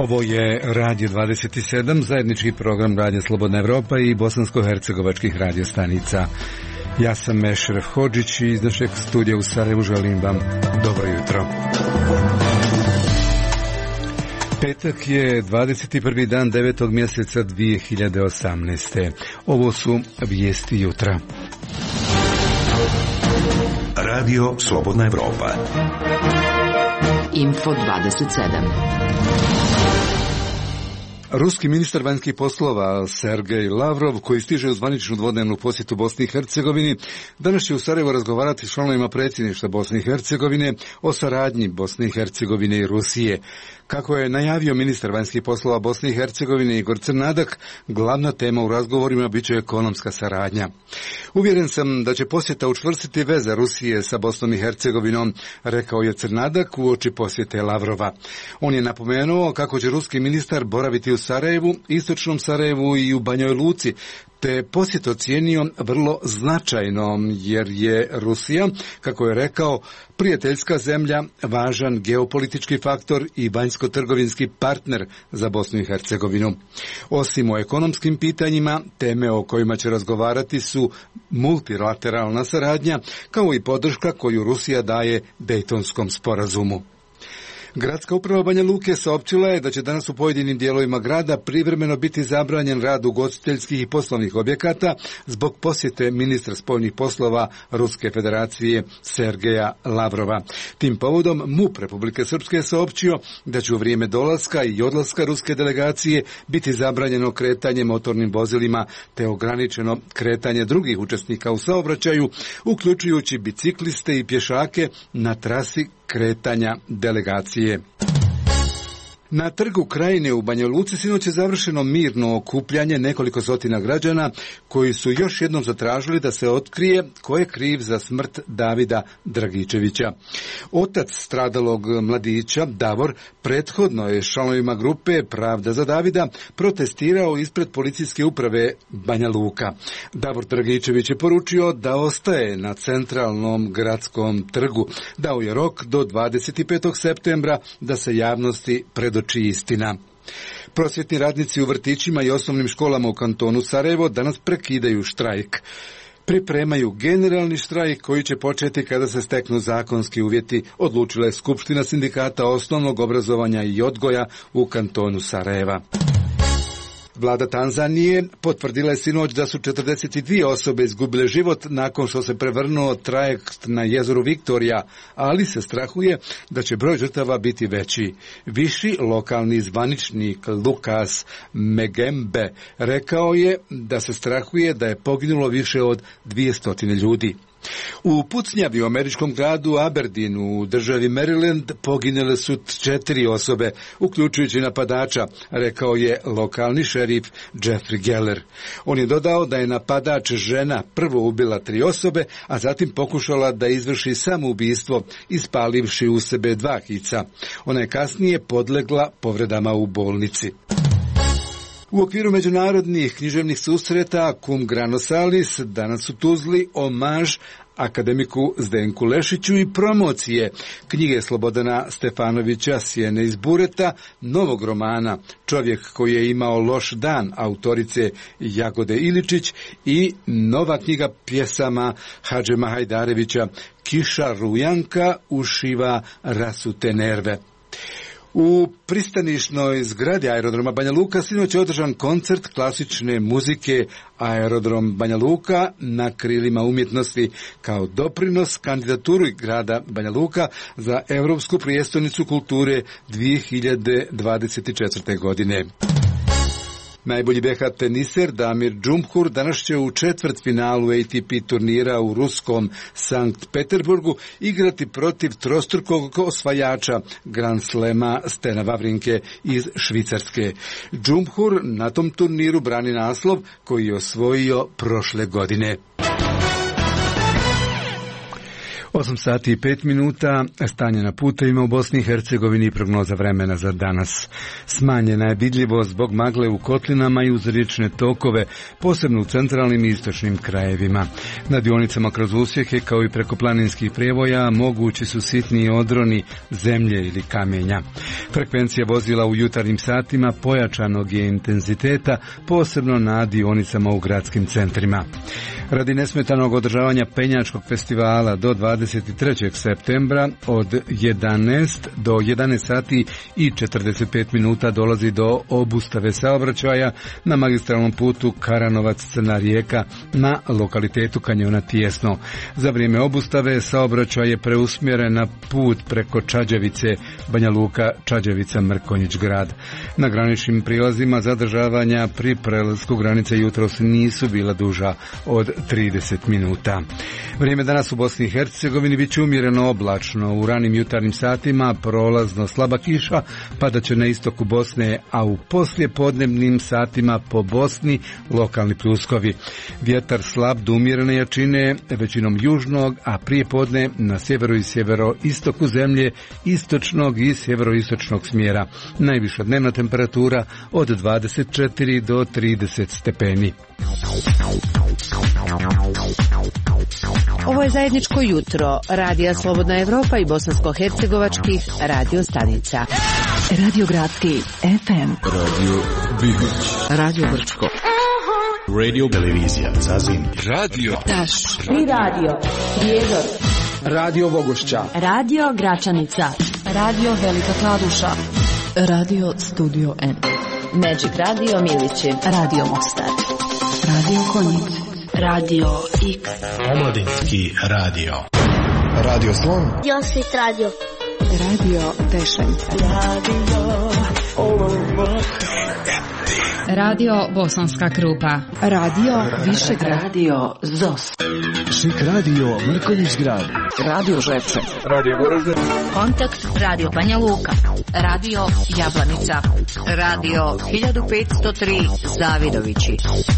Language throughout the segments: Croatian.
Ovo je Radio 27, zajednički program Radio Slobodna Evropa i bosansko-hercegovačkih radiostanica. Ja sam Mešref Hodžić i iz našeg studija u Sarajevu želim vam dobro jutro. Petak je 21. dan 9. mjeseca 2018. Ovo su vijesti jutra. Radio Slobodna Evropa. Info 27. Ruski ministar vanjskih poslova Sergej Lavrov, koji stiže u zvaničnu dvodnevnu posjetu Bosni i Hercegovini, danas će u Sarajevu razgovarati s članovima predsjedništva Bosne i Hercegovine o saradnji Bosne i Hercegovine i Rusije. Kako je najavio ministar vanjskih poslova Bosne i Hercegovine Igor Crnadak, glavna tema u razgovorima bit će ekonomska saradnja. Uvjeren sam da će posjeta učvrstiti veze Rusije sa Bosnom i Hercegovinom, rekao je Crnadak uoči posjete Lavrova. On je napomenuo kako će ruski ministar boraviti u Sarajevu, istočnom Sarajevu i u Banjoj Luci, te posjet ocijenio vrlo značajnom jer je Rusija, kako je rekao, prijateljska zemlja, važan geopolitički faktor i vanjsko-trgovinski partner za Bosnu i Hercegovinu. Osim o ekonomskim pitanjima, teme o kojima će razgovarati su multilateralna saradnja, kao i podrška koju Rusija daje Dejtonskom sporazumu. Gradska uprava Banja Luke saopćila je da će danas u pojedinim dijelovima grada privremeno biti zabranjen rad ugostiteljskih i poslovnih objekata zbog posjete ministra spoljnih poslova Ruske federacije Sergeja Lavrova. Tim povodom MUP Republike Srpske je saopćio da će u vrijeme dolaska i odlaska ruske delegacije biti zabranjeno kretanje motornim vozilima te ograničeno kretanje drugih učesnika u saobraćaju, uključujući bicikliste i pješake na trasi kretanja delegacije. Na trgu Krajine u Banja Luci sinoć je završeno mirno okupljanje nekoliko stotina građana koji su još jednom zatražili da se otkrije ko je kriv za smrt Davida Dragičevića. Otac stradalog mladića, Davor, prethodno je s članovima grupe Pravda za Davida protestirao ispred policijske uprave Banja Luka. Davor Dragičević je poručio da ostaje na centralnom gradskom trgu. Dao je rok do 25. septembra da se javnosti predoči istina. Prosvjetni radnici u vrtićima i osnovnim školama u kantonu Sarajevo danas prekidaju štrajk. Pripremaju generalni štrajk koji će početi kada se steknu zakonski uvjeti, odlučila je Skupština sindikata osnovnog obrazovanja i odgoja u kantonu Sarajeva. Vlada Tanzanije potvrdila je sinoć da su 42 osobe izgubile život nakon što se prevrnuo trajekt na jezeru Viktorija, ali se strahuje da će broj žrtava biti veći. Viši lokalni zvaničnik Lukas Megembe rekao je da se strahuje da je poginulo više od 200 ljudi. U pucnjavi u američkom gradu Aberdeenu u državi Maryland poginule su 4 osobe, uključujući napadača, rekao je lokalni šerif Jeffrey Geller. On je dodao da je napadač žena prvo ubila 3 osobe, a zatim pokušala da izvrši samoubistvo ispalivši u sebe 2 hica. Ona je kasnije podlegla povredama u bolnici. U okviru međunarodnih književnih susreta Cum Grano Salis danas u Tuzli omaž akademiku Zdenku Lešiću i promocije knjige Slobodana Stefanovića Sjene iz bureta, novog romana Čovjek koji je imao loš dan autorice Jagode Iličić i nova knjiga pjesama Hadžema Hajdarevića Kiša Rujanka ušiva rasute nerve. U pristanišnoj zgradi aerodroma Banja Luka sinoć je održan koncert klasične muzike Aerodrom Banja Luka na krilima umjetnosti kao doprinos kandidaturi grada Banja Luka za Europsku prijestolnicu kulture 2024. godine. Najbolji BH teniser Damir Džumhur danas će u četvrtfinalu ATP turnira u ruskom Sankt Peterburgu igrati protiv trostrukog osvajača Grand Slema Stena Wawrinke iz Švicarske. Džumhur na tom turniru brani naslov koji je osvojio prošle godine. 8 sati i 5 minuta, stanje na putevima u Bosni i Hercegovini i prognoza vremena za danas. Smanjena je vidljivost zbog magle u kotlinama i uz riječne tokove, posebno u centralnim i istočnim krajevima. Na dionicama kroz usjehe kao i preko planinskih prijevoja mogući su sitni odroni zemlje ili kamenja. Frekvencija vozila u jutarnjim satima pojačanog je intenziteta, posebno na dionicama u gradskim centrima. Radi nesmetanog održavanja penjačkog festivala do 23. septembra od 11 do 11 sati i 45 minuta dolazi do obustave saobraćaja na magistralnom putu Karanovac-Crna Rijeka na lokalitetu kanjona Tijesno. Za vrijeme obustave saobraćaj je preusmjeren na put preko Čađevice, Banja Luka, Čađevica, Mrkonjić grad. Na graničnim prilazima zadržavanja pri prelasku granice jutros nisu bila duža od 30 minuta. Vrijeme danas u Bosni i Hercegovini bit će umjereno oblačno. U ranim jutarnjim satima prolazno slaba kiša padaće na istoku Bosne, a u poslijepodnevnim satima po Bosni lokalni pljuskovi. Vjetar slab do umjerene jačine, većinom južnog, a prije podne na sjeveru i sjeveroistoku zemlje istočnog i sjeveroistočnog smjera. Najviša dnevna temperatura od 24 do 30 stepeni. Ovo je zajedničko jutro Radija Slobodna Evropa i bosansko-hercegovačkih radio stanica. Radio Gradski FM, Radio Bibić, Radio Brčko, Radio Televizija Zazin, Radio Taš i Radio Prijedor, Radio Vogošća, Radio Gračanica, Radio Velika Kladuša, Radio Studio N, Magic Radio Milići, Radio Mostar, Radio Konjic, Radio X, Omladinski radio, Radio Slon, Josit Radio, Radio Tešen, Radio Bosanska Krupa, Radio Višegrad, Radio Zos, Šik Radio Mrkonjić grad, Radio Žepče, Radio Goražde, Kontakt Radio Banja Luka, Radio Jablanica, Radio 1503 Zavidovići.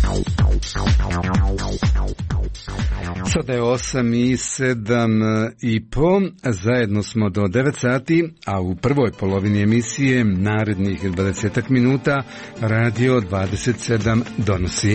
Sada je 8 i 7 i po, zajedno smo do 9 sati, a u prvoj polovini emisije narednih 20 minuta Radio 27 donosi.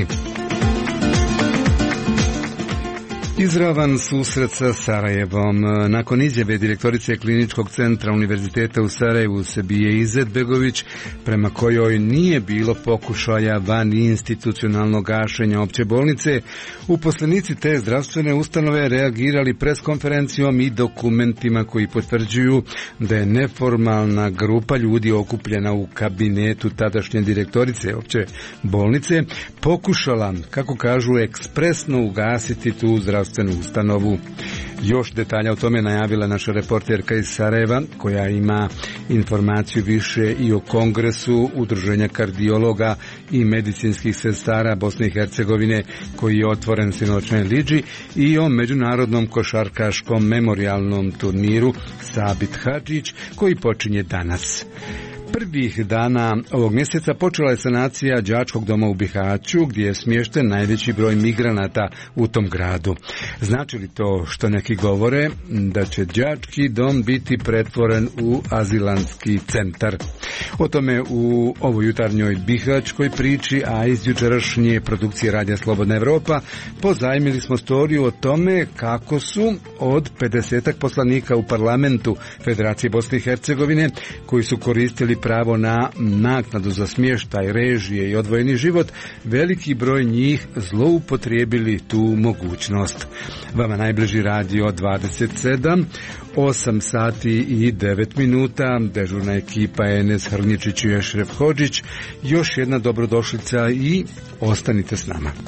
Izravan susret sa Sarajevom. Nakon izjave direktorice Kliničkog centra Univerziteta u Sarajevu Sebije Izetbegović, prema kojoj nije bilo pokušaja van institucionalnog gašenja opće bolnice, uposlenici te zdravstvene ustanove reagirali preskonferencijom i dokumentima koji potvrđuju da je neformalna grupa ljudi okupljena u kabinetu tadašnje direktorice opće bolnice pokušala, kako kažu, ekspresno ugasiti tu zdravstvenu ustanovu. Još detalja o tome najavila naša reporterka iz Sarajeva, koja ima informaciju više i o kongresu Udruženja kardiologa i medicinskih sestara Bosne i Hercegovine, koji je otvoren sinoćnoj Lidži, i o međunarodnom košarkaškom memorijalnom turniru Sabit Hadžić, koji počinje danas. Prvih dana ovog mjeseca počela je sanacija đačkog doma u Bihaću, gdje je smješten najveći broj migranata u tom gradu. Znači li to, što neki govore, da će đački dom biti pretvoren u azilanski centar? O tome u ovoj jutarnjoj bihaćkoj priči, a iz jučerašnje produkcije Radija Slobodna Evropa pozajmili smo storiju o tome kako su od 50 poslanika u parlamentu Federacije Bosne i Hercegovine, koji su koristili pravo na naknadu za smještaj, režije i odvojeni život, veliki broj njih zloupotrijebili tu mogućnost. Vama najbliži Radio 27, 8 sati i 9 minuta, dežurna ekipa Enes Hrničić i Ešref Hodžić. Još jedna dobrodošlica i ostanite s nama.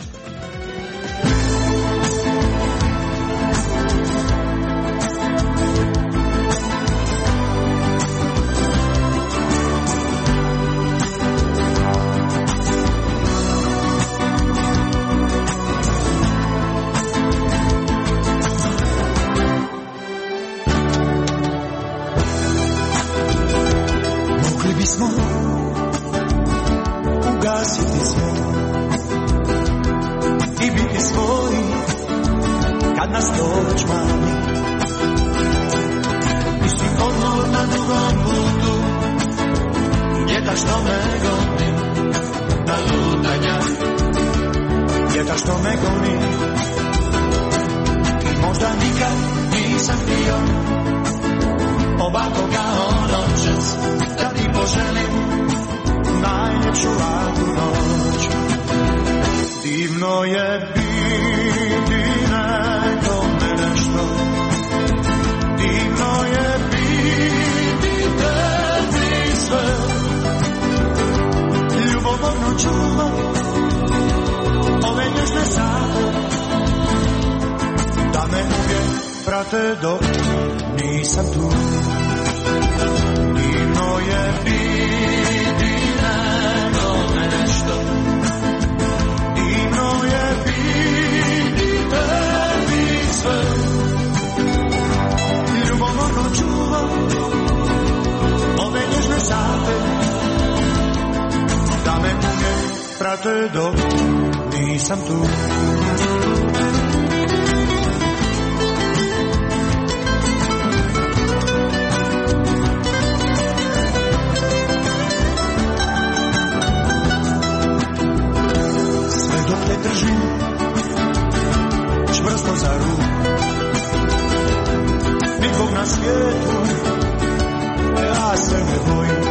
drugom putu, ljeta što me goni, na lutanja, ljeta što me goni. I možda nikad nisam bio ovako kao noćas, da ti poželim najljepšu laku noć. Divno je biti nekome nešto, divno je biti tebi sve. Ljubomorno čuvam ove nježne sate, da me uvijek prate dok nisam tu. Divno je biti nekome nešto, divno je biti tebi sve. Ljubomorno čuvam ove nježne sate, da me uvijek prate dok nisam tu. Držim čvrsto za ruku, nikog na svijetu ja se ne bojim.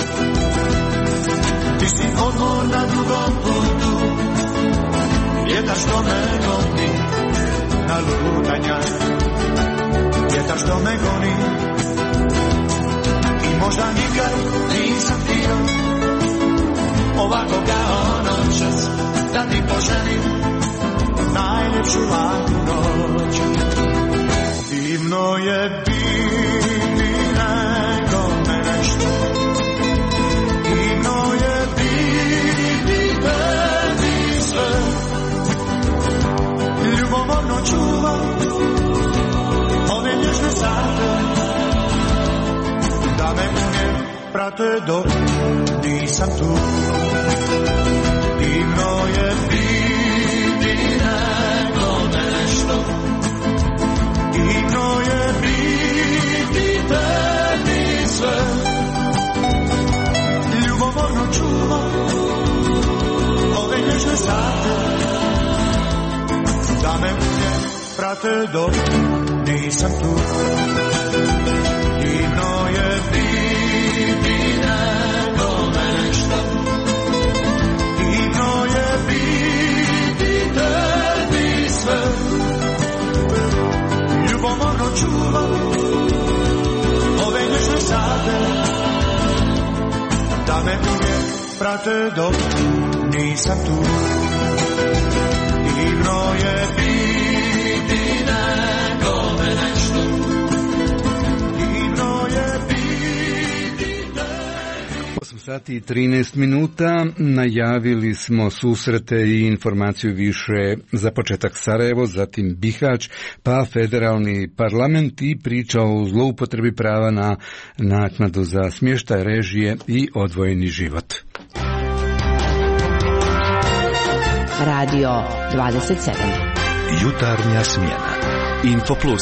Ti si odmor na drugom putu, vjetar što me goni, na lutanja, vjetar što me goni. I možda nikad nisam bio ovako kao noćas, da ti poželim najljepšu laku noć. Divno je biti nekome nešto, divno je biti tebi sve. Ljubomorno čuvam ove nježne sate, da me uvijek prate dok nisam tu. Divno je biti nekome nešto, divno je biti tebi sve. Ljubomorno čuvam ove nježne sate, da me uvijek prate dok nisam tu. Divno je biti nekome nešto, divno je biti tebi sve. Ljubomorno čuvam ove nježne sate, da me uvijek prate dok nisam tu. Divno je biti nekome nešto, divno je biti tebi. 8 sati i 13 minuta, najavili smo susrete i informaciju više za početak Sarajevo, zatim Bihać, pa federalni parlament i priča o zloupotrebi prava na naknadu za smještaj, režije i odvojeni život. Radio 27. Jutarnja smjena. Infoplus.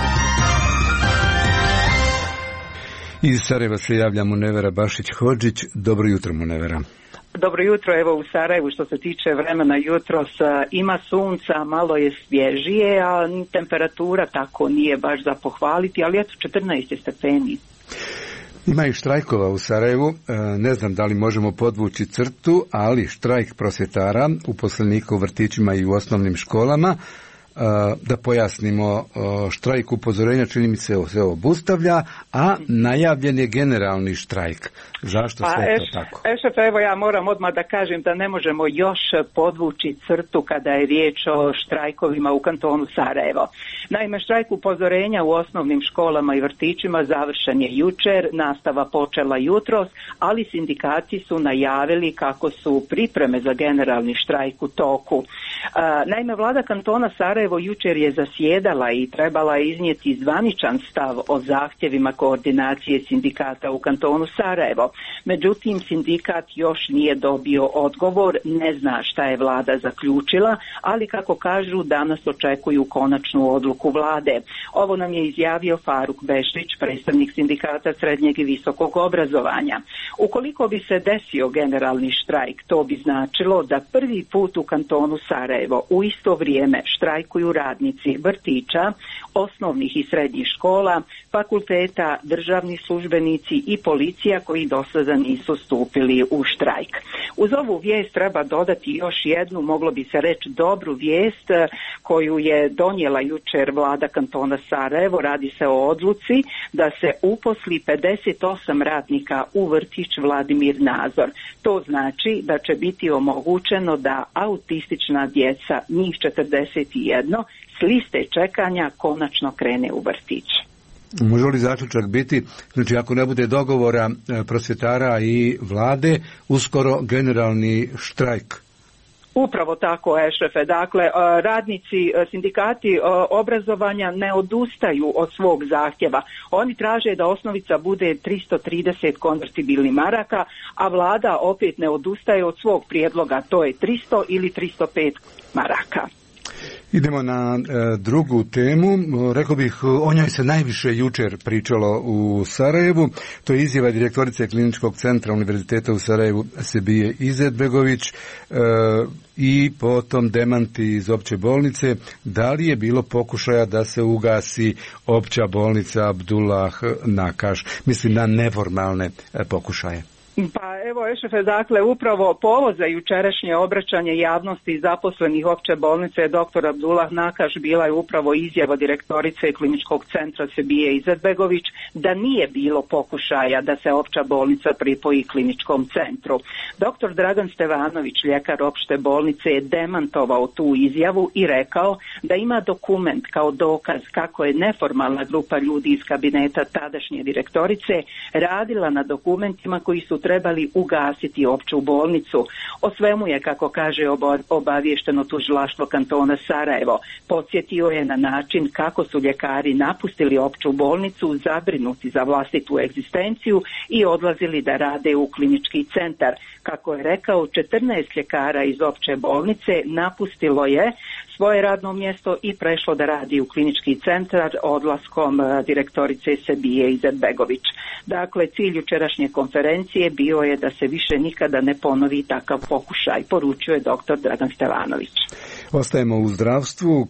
Iz Sarajeva se javlja Munevera Bašić-Hodžić. Dobro jutro, Munevera. Dobro jutro, evo u Sarajevu što se tiče vremena jutros ima sunca, malo je svježije, a temperatura tako nije baš za pohvaliti, ali eto 14 stepeni. Ima i štrajkova u Sarajevu, ne znam da li možemo podvući crtu, ali štrajk prosvjetara, uposlenika u vrtićima i u osnovnim školama. Da pojasnimo, štrajk upozorenja čini mi se obustavlja, a najavljen je generalni štrajk. Zašto sve to tako? Evo ja moram odmah da kažem da ne možemo još podvući crtu kada je riječ o štrajkovima u kantonu Sarajevo. Naime, štrajk upozorenja u osnovnim školama i vrtićima završen je jučer, nastava počela jutros, ali sindikati su najavili kako su pripreme za generalni štrajk u toku. Naime, vlada kantona Sarajevo jučer je zasjedala i trebala je iznijeti zvaničan stav o zahtjevima koordinacije sindikata u kantonu Sarajevo. Međutim, sindikat još nije dobio odgovor, ne zna šta je vlada zaključila, ali kako kažu danas očekuju konačnu odluku vlade. Ovo nam je izjavio Faruk Bešić, predstavnik sindikata srednjeg i visokog obrazovanja. Ukoliko bi se desio generalni štrajk, to bi značilo da prvi put u kantonu Sarajevo u isto vrijeme štrajkuju radnici vrtića, osnovnih i srednjih škola, fakulteta, državni službenici i policija koji do sada nisu stupili u štrajk. Uz ovu vijest treba dodati još jednu, moglo bi se reći dobru vijest koju je donijela jučer vlada kantona Sarajevo. Radi se o odluci da se uposli 58 radnika u vrtić Vladimir Nazor. To znači da će biti omogućeno da autistična djeca, njih 41, s liste čekanja konačno krene u vrtić. Može li zaključak biti, znači ako ne bude dogovora prosvjetara i vlade, uskoro generalni štrajk? Upravo tako, šefe. Dakle, radnici, sindikati obrazovanja ne odustaju od svog zahtjeva. Oni traže da osnovica bude 330 konvertibilnih maraka, a vlada opet ne odustaje od svog prijedloga, to je 300 ili 305 maraka. Idemo na drugu temu. Rekao bih, o njoj se najviše jučer pričalo u Sarajevu. To je izjava direktorice Kliničkog centra Univerziteta u Sarajevu Sebije Izetbegović i potom demanti iz opće bolnice. Da li je bilo pokušaja da se ugasi opća bolnica Abdullah Nakaš? Mislim na neformalne pokušaje. Pa evo, šefe, dakle, upravo povod za jučerašnje obraćanje javnosti zaposlenih opće bolnice dr. Abdullah Nakaš bila je upravo izjava direktorice Kliničkog centra Sebije Izetbegović da nije bilo pokušaja da se opća bolnica pripoji Kliničkom centru. Dr. Dragan Stevanović, ljekar opšte bolnice, je demantovao tu izjavu i rekao da ima dokument kao dokaz kako je neformalna grupa ljudi iz kabineta tadašnje direktorice radila na dokumentima koji su trebali ugasiti opću bolnicu. O svemu je, kako kaže, obaviješteno tužilaštvo kantona Sarajevo. Podsjetio je na način kako su ljekari napustili opću bolnicu zabrinuti za vlastitu egzistenciju i odlazili da rade u klinički centar. Kako je rekao, 14 ljekara iz opće bolnice napustilo je svoje radno mjesto i prešlo da radi u klinički centar odlaskom direktorice Sebije Izetbegović. Dakle, cilj jučerašnje konferencije bio je da se više nikada ne ponovi takav pokušaj, poručuje dr. Dragan Stevanović. Ostajemo u zdravstvu.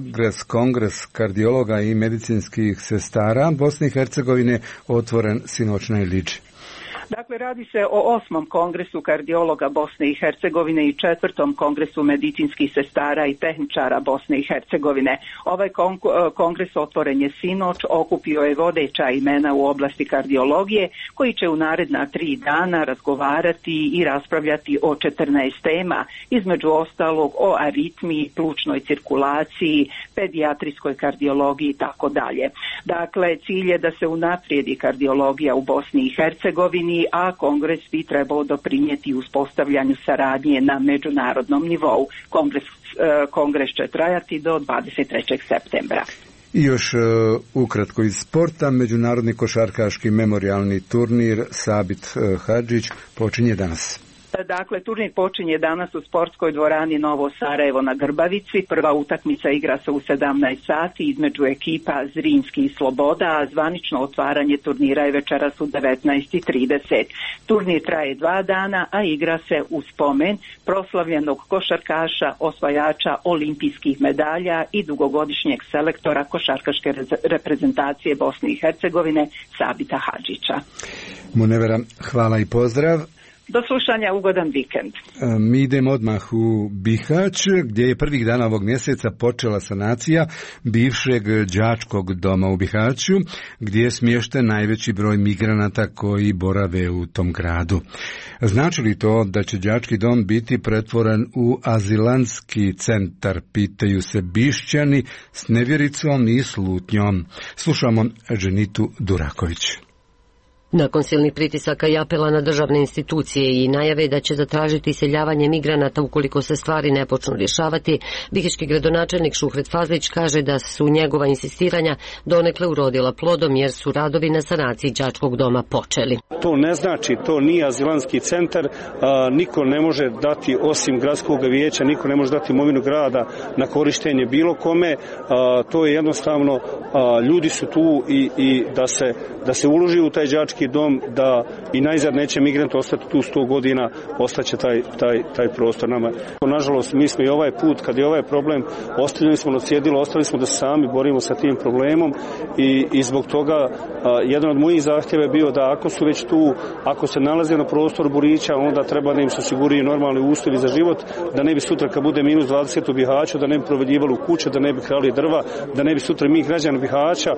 Kongres kardiologa i medicinskih sestara Bosne i Hercegovine otvoren sinoć na Ilići. Dakle, radi se o 8. kongresu kardiologa Bosne i Hercegovine i 4. kongresu medicinskih sestara i tehničara Bosne i Hercegovine. Ovaj kongres otvoren je sinoć, okupio je vodeća imena u oblasti kardiologije koji će u naredna 3 dana razgovarati i raspravljati o 14 tema, između ostalog o aritmiji, plućnoj cirkulaciji, pedijatrijskoj kardiologiji i tako dalje. Dakle, cilj je da se unaprijedi kardiologija u Bosni i Hercegovini, a kongres bi trebao doprinijeti uspostavljanju saradnje na međunarodnom nivou. Kongres će trajati do 23. septembra. I još ukratko iz sporta, međunarodni košarkaški memorijalni turnir Sabit Hadžić počinje danas. Dakle, turnir počinje danas u sportskoj dvorani Novo Sarajevo na Grbavici. Prva utakmica igra se u 17 sati između ekipa Zrinski i Sloboda, a zvanično otvaranje turnira je večeras u 19:30. Turnir traje 2 dana, a igra se u spomen proslavljenog košarkaša, osvajača olimpijskih medalja i dugogodišnjeg selektora košarkaške reprezentacije Bosne i Hercegovine Sabita Hadžića. Munevera, hvala i pozdrav. Do slušanja, ugodan vikend. Mi idemo odmah u Bihać, gdje je prvih dana ovog mjeseca počela sanacija bivšeg đačkog doma u Bihaću, gdje je smješten najveći broj migranata koji borave u tom gradu. Znači li to da će đački dom biti pretvoren u azilantski centar, pitaju se Bišćani s nevjericom i slutnjom. Slušamo Ženitu Duraković. Nakon silnih pritisaka i apela na državne institucije i najave da će zatražiti iseljavanje migranata ukoliko se stvari ne počnu rješavati, bihaćki gradonačelnik Šuhret Fazlić kaže da su njegova insistiranja donekle urodila plodom jer su radovi na sanaciji đačkog doma počeli. To ne znači, to nije azilanski centar, niko ne može dati osim gradskog vijeća, niko ne može dati imovinu grada na korištenje bilo kome, to je jednostavno, ljudi su tu i da se uloži u taj đački dom, da i najzad neće migrant ostati tu 100 godina, ostaće taj prostor nama. Nažalost, mi smo i ovaj put, kad je ovaj problem, ostavili smo na cjedilu, ostali smo da se sami borimo sa tim problemom i zbog toga jedan od mojih zahtjeva je bio da ako su već tu, ako se nalaze na prostoru Burića, onda treba da im se osiguraju normalni uslovi za život, da ne bi sutra kad bude minus 20 u Bihaću, da ne bi provedivali u kuće, da ne bi krali drva, da ne bi sutra mi građani Bihaća,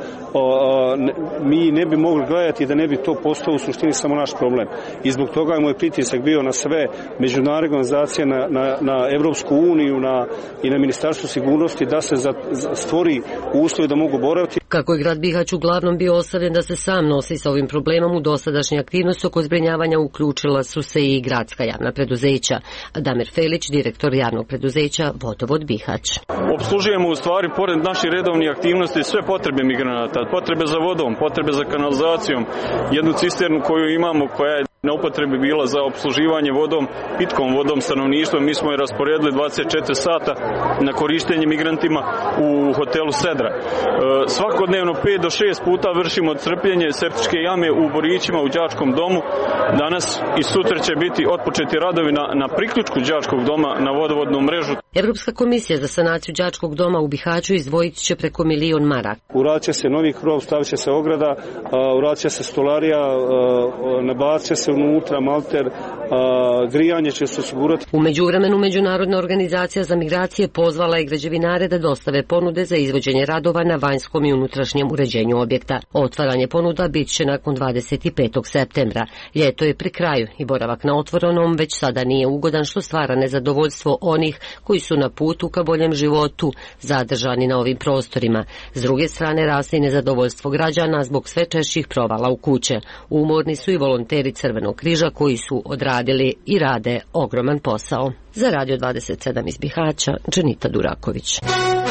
mi ne bi mogli gledati da ne bi to postao u suštini samo naš problem. I zbog toga je moj pritisak bio na sve međunarodne organizacije, na Evropsku uniju i na Ministarstvo sigurnosti da se stvori uslovi da mogu boraviti. Kako je grad Bihać uglavnom bio ostavljen da se sam nosi sa ovim problemom, u dosadašnje aktivnosti oko zbrinjavanja uključila su se i gradska javna preduzeća. Damir Felić, direktor javnog preduzeća Vodovod Bihać. Opslužujemo u stvari, pored naših redovnih aktivnosti, sve potrebe migranata, potrebe za vodom, potrebe za kanalizacijom, jednu cisternu koju imamo koja je na upotrebi bila za opsluživanje vodom, pitkom vodom stanovništva. Mi smo je rasporedili 24 sata na korištenje migrantima u hotelu Sedra. Svakodnevno 5 do 6 puta vršimo crpljenje septičke jame u Borićima u đačkom domu. Danas i sutra će biti otpočeti radovi na priključku đačkog doma na vodovodnu mrežu. Evropska komisija za sanaciju đačkog doma u Bihaću izdvojit će preko 1.000.000 maraka. Uradit će se novi krov, stavit će se ograda, uradit će se stolarija, nabacit će se unutra malter, grijanje će se osigurati. U međuvremenu Međunarodna organizacija za migracije pozvala je građevinare da dostave ponude za izvođenje radova na vanjskom i unutrašnjem uređenju objekta. Otvaranje ponuda bit će nakon 25. septembra. Ljeto je pri kraju i boravak na otvorenom već sada nije ugodan, što stvara nezadovoljstvo onih koji su na putu ka boljem životu zadržani na ovim prostorima. S druge strane raste i nezadovoljstvo građana zbog sve češćih provala u kuće. Umorni su i volonteri Crvenog križa koji su odradili i rade ogroman posao. Za Radio 27 iz Bihaća, Dženita Duraković.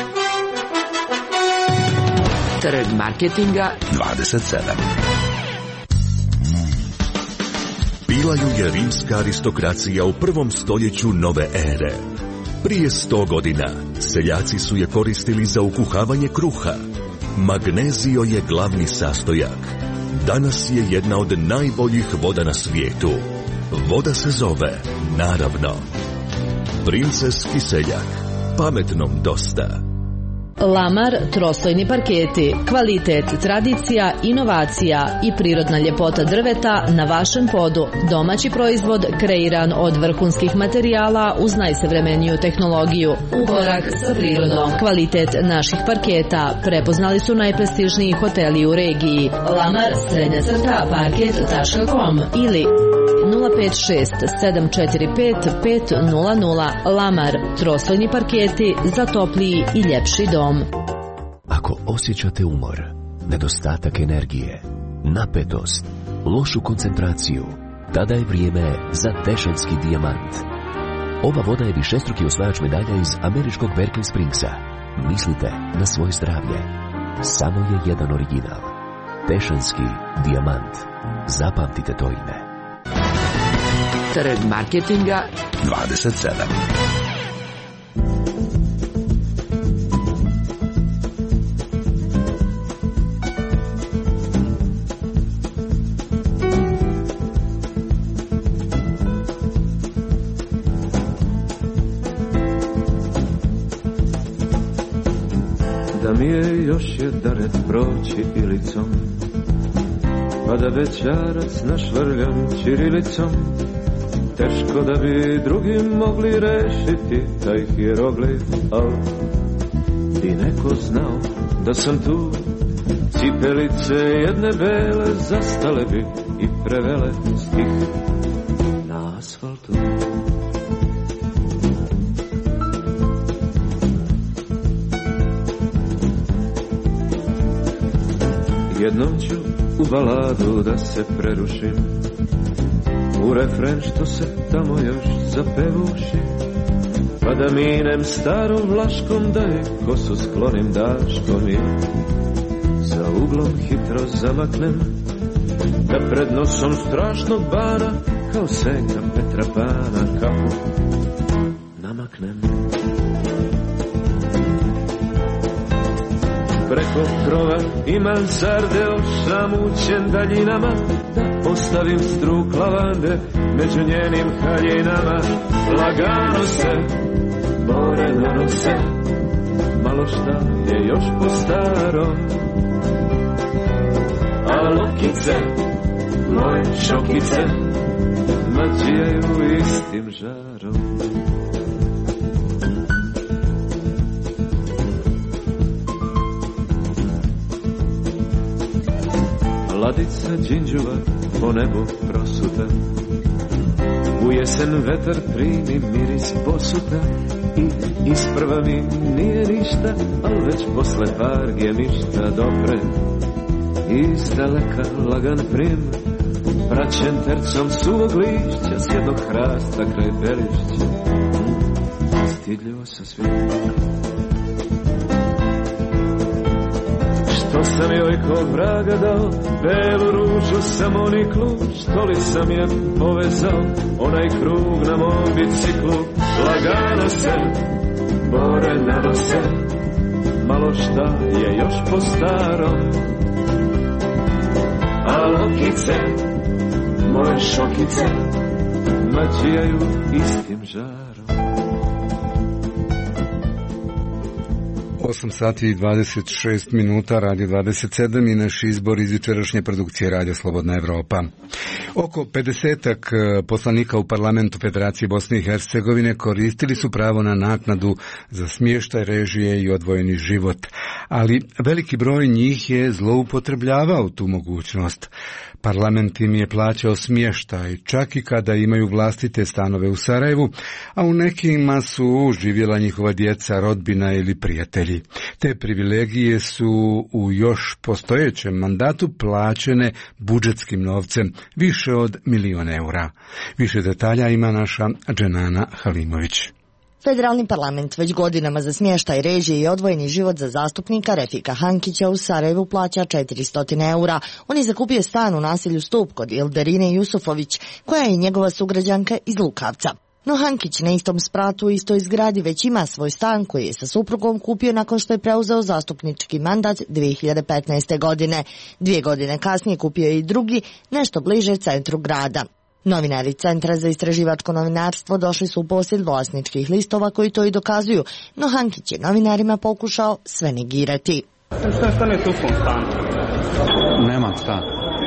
Trg marketinga 27. Bila ju je rimska aristokracija u 1. stoljeću nove ere. Prije 100 godina seljaci su je koristili za ukuhavanje kruha. Magnezio je glavni sastojak. Danas je jedna od najboljih voda na svijetu. Voda se zove, naravno, Princeski seljak. Pametnom dosta. Lamar troslojni parketi, kvalitet, tradicija, inovacija i prirodna ljepota drveta na vašem podu. Domaći proizvod kreiran od vrhunskih materijala uz najsavremeniju tehnologiju. U korak sa prirodom. Kvalitet naših parketa prepoznali su najprestižniji hoteli u regiji. Lamar _parket.com ili 056-745-500. Lamar, troslojni parketi za topliji i ljepši dom. Ako osjećate umor, nedostatak energije, napetost, lošu koncentraciju, tada je vrijeme za Tešanski dijamant. Ova voda je višestruki osvajač medalja iz američkog Berkeley Springsa. Mislite na svoje zdravlje. Samo je jedan original. Tešanski dijamant. Zapamtite to ime. Trg marketinga 27. Da mi je još jedan red proći ilicom, pa da bećarac našvrljam ćirilicom, teško da bi drugi mogli rešiti taj hieroglif, al bi neko znao da sam tu. Cipelice jedne bele zastale bi i prevele stih na asfaltu. Jednom ću u baladu da se prerušim, u refren što se tamo još zapevuši, pa da minem starom Vlaškom, da je kosu sklonim daškom i za uglom hitro zamaknem, da pred nosom strašnog bana kao senka Petra Pana kapu namaknem. Preko krova i mansarde ošamućen daljinama, da ostavim struk lavande među njenim haljinama. Lagano se bore donose, malo šta je još po starom, a lokice, moje šokice, mađijaju istim žarom. Ladica đinđuva po nebu prosuta, u jesen vetar primi miris posuta i isprva mi nije ništa, al već posle par gemišta dopre iz daleka lagan prim, praćen tercom suvog lišća s jednog hrasta kraj belišća, stidljivo sa svim. Što sam joj ko vraga dao, belu ružu sam oniklu, što li sam je povezao, onaj krug na mom biciklu. Lagano se bore nanose, malo šta je još po starom, a lokice, moje šokice, mađijaju istim žarom. 8 sati i 26 minuta, Radio 27 i naš izbor iz jučerašnje produkcije Radio Slobodna Evropa. Oko 50-ak poslanika u parlamentu Federacije Bosne i Hercegovine koristili su pravo na naknadu za smještaj, režije i odvojeni život, ali veliki broj njih je zloupotrebljavao tu mogućnost. Parlament im je plaćao smještaj, čak i kada imaju vlastite stanove u Sarajevu, a u nekima su živjela njihova djeca, rodbina ili prijatelji. Te privilegije su u još postojećem mandatu plaćene budžetskim novcem, više od 1 milion eura. Više detalja ima naša Dženana Halimović. Federalni parlament već godinama za smještaj, režije i odvojeni život za zastupnika Refika Hankića u Sarajevu plaća 400 eura. On je zakupio stan u naselju Stup kod Ilderine Jusufović, koja je njegova sugrađanka iz Lukavca. No Hankić na istom spratu u istoj zgradi već ima svoj stan koji je sa suprugom kupio nakon što je preuzeo zastupnički mandat 2015. godine. 2 godine kasnije kupio je i drugi, nešto bliže centru grada. Novinari Centra za istraživačko novinarstvo došli su u posjed vlasničkih listova koji to i dokazuju, no Hankić je novinarima pokušao sve negirati. Šta stanete u svom stanu? Nemam stan.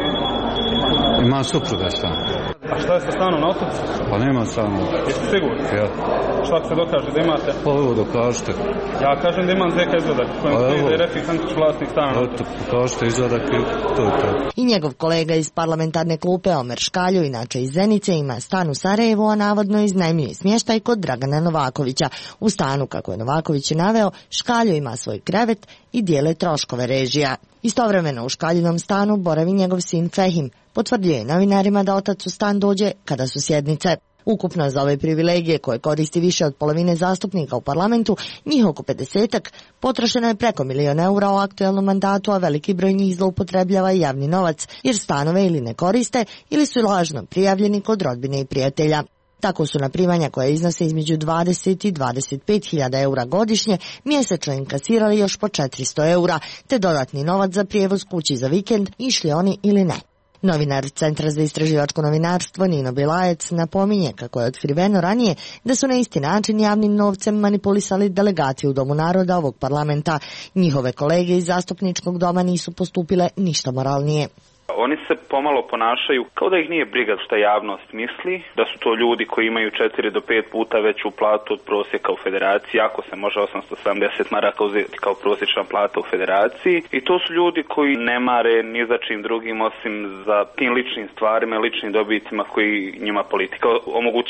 Imam supruga stan. A šta je sa stanom na otoku? Pa nemam stana. Jeste sigurni? Ja. Šta se dokaže da imate? Pa evo dokažite. Ja kažem da imam ZK izvadak kojim stoji da je Refik Hankić vlasnik stana. Eto, pokažite izvadak i to je to. I njegov kolega iz parlamentarne klupe Omer Škaljo, inače iz Zenice, ima stan u Sarajevu, a navodno iznajmljuje smještaj kod Dragana Novakovića. U stanu, kako je Novaković naveo, Škaljo ima svoj krevet i dijele troškove režija. Istovremeno u Škaljinom stanu boravi njegov sin Fehim. Potvrdio je novinarima da otac u stan dođe kada su sjednice. Ukupno za ove privilegije koje koristi više od polovine zastupnika u parlamentu, njih oko 50-ak, potrošeno je preko 1 milion eura u aktuelnom mandatu, a veliki broj njih zloupotrebljava i javni novac, jer stanove ili ne koriste ili su lažno prijavljeni kod rodbine i prijatelja. Tako su na primanja koja iznose između 20 i 25.000 eura godišnje mjesečno inkasirali još po 400 eura, te dodatni novac za prijevoz kući za vikend, išli oni ili ne. Novinar Centra za istraživačko novinarstvo Nino Bilajec napominje kako je otkriveno ranije da su na isti način javnim novcem manipulisali delegati u Domu naroda ovog parlamenta. Njihove kolege iz zastupničkog doma nisu postupile ništa moralnije. Oni se pomalo ponašaju kao da ih nije briga šta javnost misli, da su to ljudi koji imaju 4 do 5 puta veću platu od prosjeka u federaciji, ako se može 870 maraka uzeti kao prosječna plata u federaciji. I to su ljudi koji ne mare ni za čim drugim osim za tim ličnim stvarima, ličnim dobicima koji njima politika omogućava.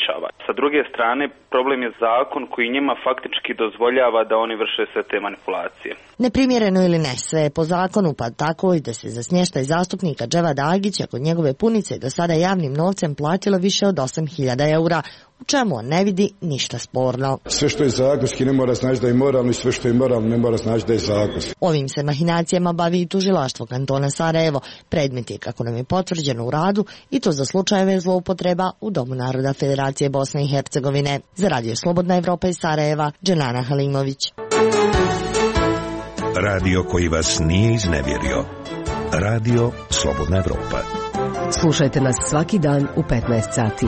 Sa druge strane, problem je zakon koji njima faktički dozvoljava da oni vrše sve te manipulacije. Neprimjereno ili ne, sve je po zakonu, pa tako i da se za smještaj zastupnika Dževada Agića kod njegove punice do sada javnim novcem platilo više od 8.000 eura, u čemu on ne vidi ništa sporno. Sve što je zakonski ne mora znači da je moralno i sve što je moralno ne mora znači da je zakonski. Ovim se mahinacijama bavi i tužilaštvo kantona Sarajevo. Predmet je, kako nam je potvrđeno, u radu i to za slučajeve zloupotreba u Domu naroda Federacije Bosne i Hercegovine. Za Radio Slobodna Evropa iz Sarajeva, Dženana Halimović. Radio koji vas nije iznevjerio. Radio Slobodna Evropa. Slušajte nas svaki dan u 15 sati.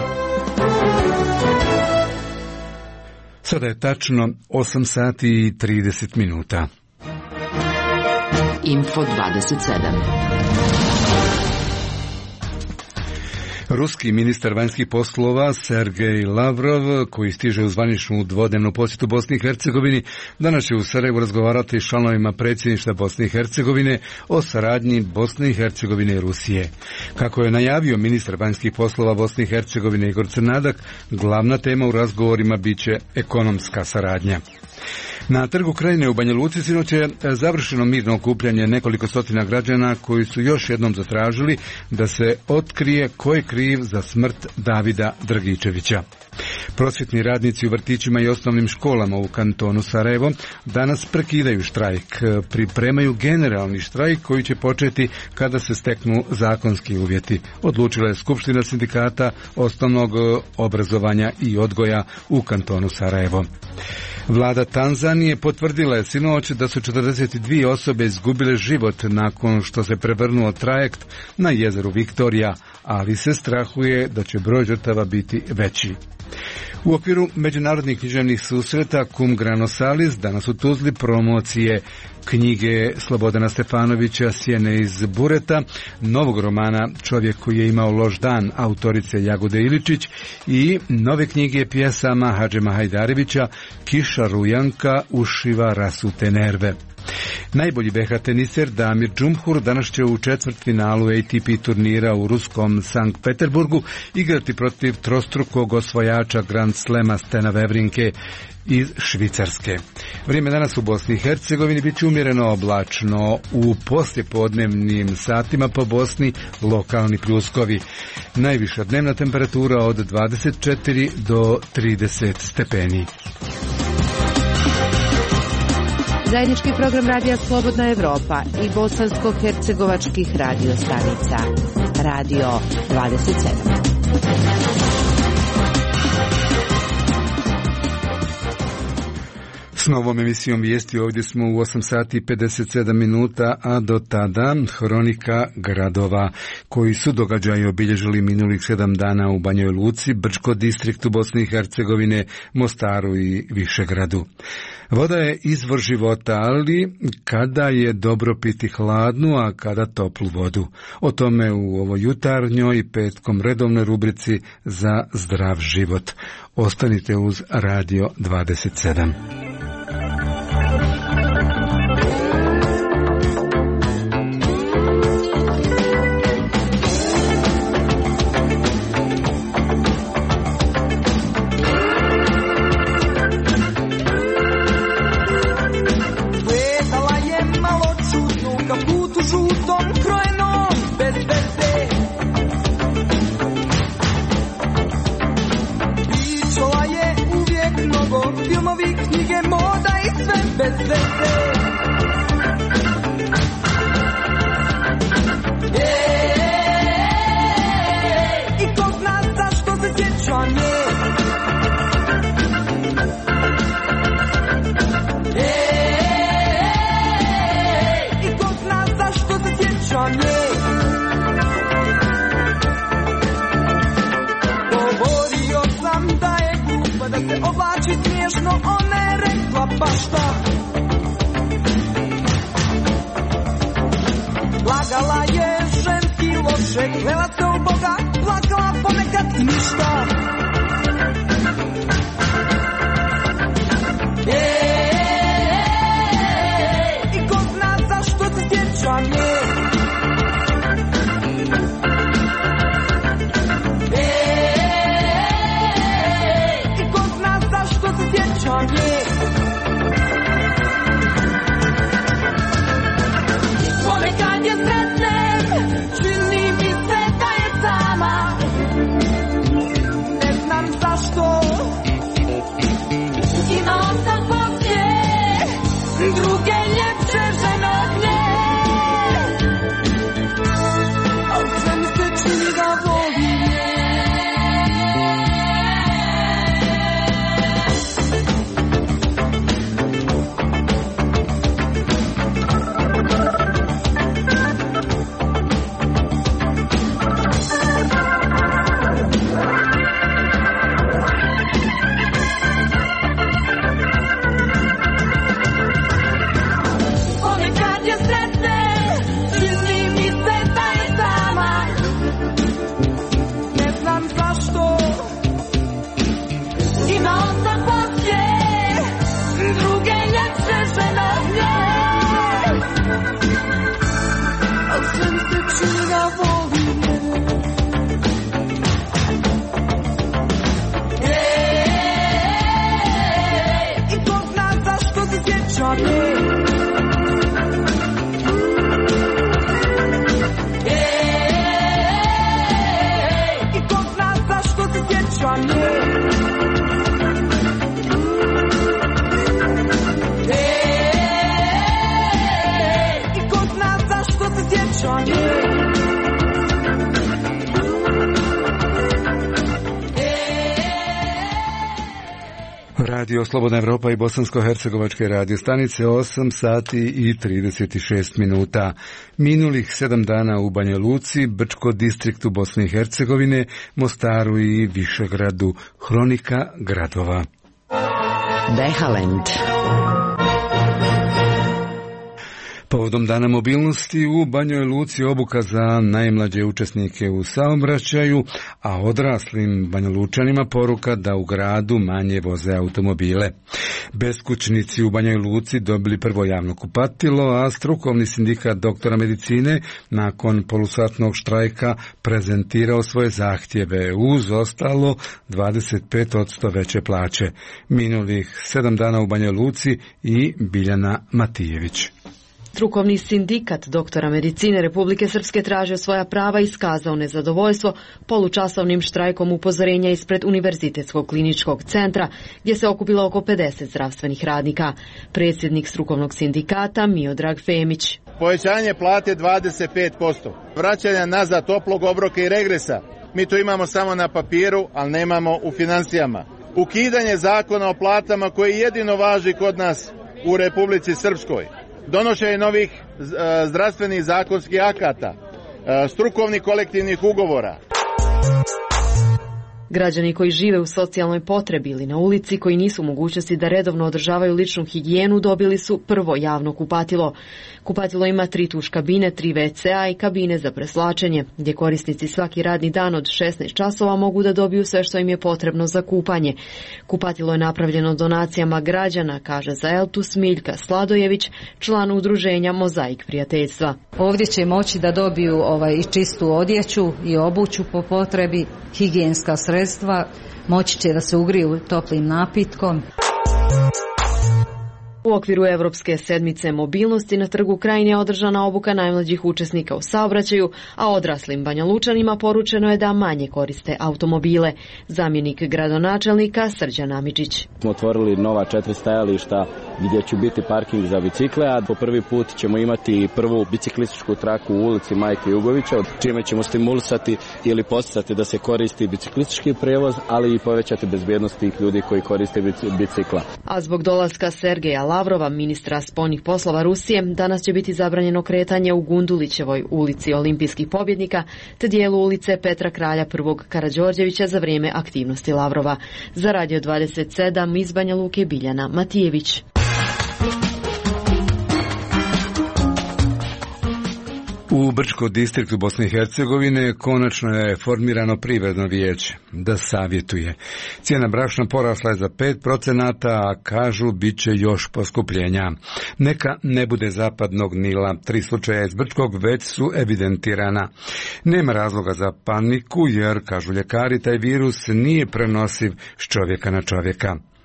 Sada je tačno 8 sati i 30 minuta. Info 27. Ruski ministar vanjskih poslova Sergej Lavrov, koji stiže u zvaničnu dvodnevnu posjetu Bosni i Hercegovini, danas će u Sarajevu razgovarati s članovima predsjedništva Bosne i Hercegovine o saradnji Bosne i Hercegovine i Rusije. Kako je najavio ministar vanjskih poslova Bosne i Hercegovine Igor Crnadak, glavna tema u razgovorima biće ekonomska saradnja. Na Trgu Krajine u Banja Luci sinoć je završeno mirno okupljanje nekoliko stotina građana koji su još jednom zatražili da se otkrije ko je kriv za smrt Davida Dragičevića. Prosvjetni radnici u vrtićima i osnovnim školama u kantonu Sarajevo danas prekidaju štrajk, pripremaju generalni štrajk koji će početi kada se steknu zakonski uvjeti. Odlučila je Skupština sindikata osnovnog obrazovanja i odgoja u kantonu Sarajevo. Vlada Tanzanije potvrdila je sinoć da su 42 osobe izgubile život nakon što se prevrnuo trajekt na jezeru Viktorija, ali se strahuje da će broj žrtava biti veći. U okviru međunarodnih književnih susreta Cum Grano Salis danas u Tuzli promocije knjige Slobodana Stefanovića Sjene iz bureta, novog romana Čovjek koji je imao loš dan autorice Jagode Iličić i nove knjige pjesama Hadžema Hajdarevića Kiša Rujanka ušiva rasute nerve. Najbolji BH teniser Damir Džumhur danas će u četvrtfinalu ATP turnira u ruskom Sankt Peterburgu igrati protiv trostrukog osvojača Grand Slema Stena Wawrinke iz Švicarske. Vrijeme danas u Bosni i Hercegovini bit će umjereno oblačno, u poslijepodnevnim satima po Bosni lokalni pljuskovi. Najviša dnevna temperatura od 24 do 30 stepeni. Zajednički program Radija Slobodna Evropa i bosansko-hercegovačkih radio stanica. Radio 27. S novom emisijom vijesti ovdje smo u 8 sati 57 minuta, a do tada hronika gradova koji su događaji obilježili minulih 7 dana u Banjoj Luci, Brčko distriktu Bosne i Hercegovine, Mostaru i Višegradu. Voda je izvor života, ali kada je dobro piti hladnu, a kada toplu vodu. O tome u ovoj jutarnjoj i petkom redovnoj rubrici za zdrav život. Ostanite uz Radio 27. Lagala je ženski loše, klela se u Boga, plakala ponekad i ništa. I ko zna zašto se sjeća nje. sjećanje. Ponekad je sretnem, čini mi se da je sama. Ne znam zašto. Imao sam poslije druge ljepše žene od nje. A sve mi se čini da volim. Radio Slobodna Evropa i Bosansko-hercegovačke radio stanice, 8 sati i 36 minuta. Minulih 7 dana u Banja Luci, Brčko distriktu Bosne i Hercegovine, Mostaru i Višegradu. Hronika gradova. Dehalend. Povodom Dana mobilnosti u Banjoj Luci obuka za najmlađe učesnike u saobraćaju, a odraslim Banjolučanima poruka da u gradu manje voze automobile. Beskućnici u Banjoj Luci dobili prvo javno kupatilo, a strukovni sindikat doktora medicine nakon polusatnog štrajka prezentirao svoje zahtjeve uz ostalo 25% veće plaće. Minulih 7 dana u Banjoj Luci i Biljana Matijević. Strukovni sindikat doktora medicine Republike Srpske tražio svoja prava i iskazao nezadovoljstvo polučasovnim štrajkom upozorenja ispred Univerzitetskog kliničkog centra, gdje se okupilo oko 50 zdravstvenih radnika. Predsjednik strukovnog sindikata Miodrag Femić. Povećanje plate 25%, vraćanja nazad toplog obroka i regresa. Mi to imamo samo na papiru, ali nemamo u financijama. Ukidanje zakona o platama koji jedino važi kod nas u Republici Srpskoj. Donošenje novih zdravstvenih zakonskih akata, strukovnih kolektivnih ugovora. Građani koji žive u socijalnoj potrebi ili na ulici, koji nisu u mogućnosti da redovno održavaju ličnu higijenu, dobili su prvo javno kupatilo. Kupatilo ima 3 tuš kabine, 3 WC-a i kabine za preslačenje, gdje korisnici svaki radni dan od 16 časova mogu da dobiju sve što im je potrebno za kupanje. Kupatilo je napravljeno donacijama građana, kaže za Eltu Smiljka Sladojević, član udruženja Mozaik prijateljstva. Ovdje će moći da dobiju i čistu odjeću i obuću po potrebi, higijenska sredstva, moći će da se ugriju toplim napitkom. U okviru Evropske sedmice mobilnosti na trgu Krajine je održana obuka najmlađih učesnika u saobraćaju, a odraslim Banjalučanima poručeno je da manje koriste automobile. Zamjenik gradonačelnika Srđan Amidžić. Smo otvorili nova 4 stajališta gdje će biti parking za bicikle, a po prvi put ćemo imati prvu biciklističku traku u ulici Majke Jugovića, čime ćemo stimulisati ili posticati da se koristi biciklistički prevoz, ali i povećati bezbjednost tih ljudi koji koriste bicikla. A zbog dolaska Sergeja Lavrova, ministra spoljnih poslova Rusije, danas će biti zabranjeno kretanje u Gundulićevoj ulici Olimpijskih pobjednika te dijelu ulice Petra Kralja I. Karađorđevića za vrijeme aktivnosti Lavrova. Za Radio 27 iz Banja Luke Biljana Matijević. U Brčko distriktu Bosne i Hercegovine konačno je formirano privredno vijeće da savjetuje. Cijena brašna porasla je za 5%, a kažu bit će još poskupljenja. Neka ne bude zapadnog Nila. 3 slučaja iz Brčkog već su evidentirana. Nema razloga za paniku jer, kažu ljekari, taj virus nije prenosiv s čovjeka na čovjeka.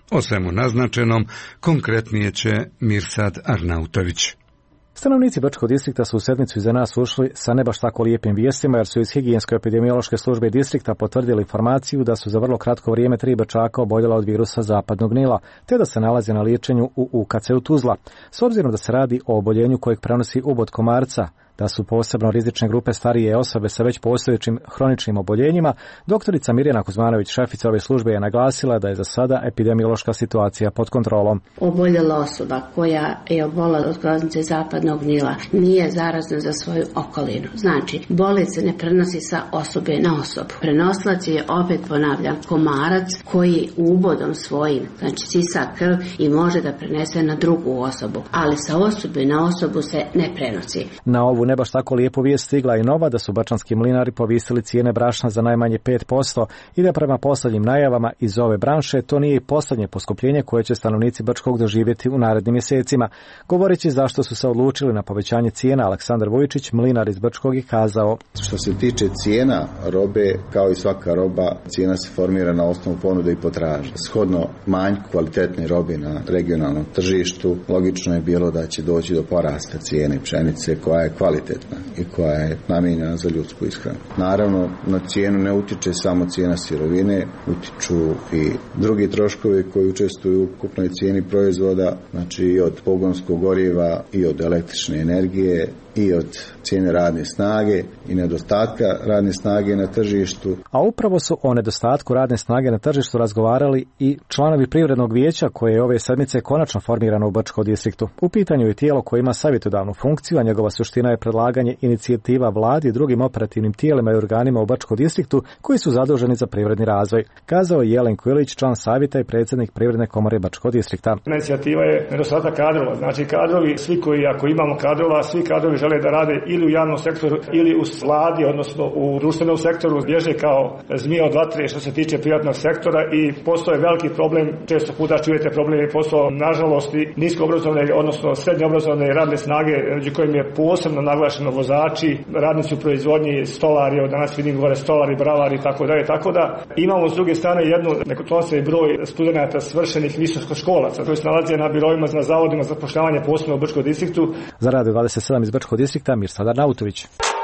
O svemu naznačenom konkretnije će Mirsad Arnautović. Stanovnici Brčkog distrikta su u sedmicu iza nas ušli sa ne baš tako lijepim vijestima, jer su iz higijensko-epidemiološke službe distrikta potvrdili informaciju da su za vrlo kratko vrijeme 3 Brčaka oboljela od virusa zapadnog Nila, te da se nalaze na liječenju u UKC-u Tuzla. S obzirom da se radi o oboljenju kojeg prenosi ubod komarca, da su posebno rizične grupe starije osobe sa već postojećim hroničnim oboljenjima, doktorica Mirjana Kuzmanović, šefica ove službe, je naglasila da je za sada epidemiološka situacija pod kontrolom. Oboljela osoba koja je obolila od groznice zapadnog Nila nije zarazna za svoju okolinu. Znači, bolest se ne prenosi sa osobe na osobu. Prenosilac je, opet ponavljam, komarac koji ubodom svojim, znači sisa krv i može da prenese na drugu osobu, ali sa osobe na osobu se ne prenosi. Na ovu ne baš tako lijepu vijest stigla i nova da su bačanski mlinari povisili cijene brašna za najmanje 5% i da prema posljednjim najavama iz ove branše to nije i posljednje poskupljenje koje će stanovnici Brčkog doživjeti u narednim mjesecima. Govoreći zašto su se odlučili na povećanje cijena, Aleksandar Vujčić, mlinar iz Brčkog, je kazao: Što se tiče cijena robe, kao i svaka roba, cijena se formira na osnovu ponude i potražnje. Shodno manjku kvalitetne robe na regionalnom tržištu, logično je bilo da će doći do porasta cijene pšenice koja je kvalitetna i koja je namijenjena za ljudsku ishranu. Naravno, na cijenu ne utiče samo cijena sirovine, utiču i drugi troškovi koji učestvuju u ukupnoj cijeni proizvoda, znači i od pogonskog goriva i od električne energije i od cijene radne snage i nedostatka radne snage na tržištu. A upravo su o nedostatku radne snage na tržištu razgovarali i članovi privrednog vijeća koje je ove sedmice konačno formirano u Brčkom distriktu. U pitanju je tijelo koje ima savjetodavnu funkciju, a njegova suština je predlaganje inicijativa vladi i drugim operativnim tijelima i organima u Brčkom distriktu koji su zaduženi za privredni razvoj. Kazao je Jelen Kvilić, član savjeta i predsjednik Privredne komore Brčkog distrikta. Inicijativa je nedostatak kadrova. Znači kadrovi, svi koji, ako imamo kadrova, svi kadrovi žele da rade ili u javnom sektoru ili u vladi, odnosno u društvenom sektoru, bježe kao zmija od vatre što se tiče privatnog sektora i postoje veliki problem, često puta čujete problem je posao, nažalost, nisko obrazovane, odnosno srednje obrazovane radne snage, među kojim je posebno naglašeno vozači, radnici u proizvodnji, stolari, od danas vidim gore stolari, bravari i tako da imamo s druge strane jednu nekontroliran broj studenata svršenih visokoškolaca koji se nalaze na biroima, na zavodima za zapošljavanje, posebno u Brčkom distriktu. Za Radio 27 iz Brčkog distrikta, Mirsad Arnautović.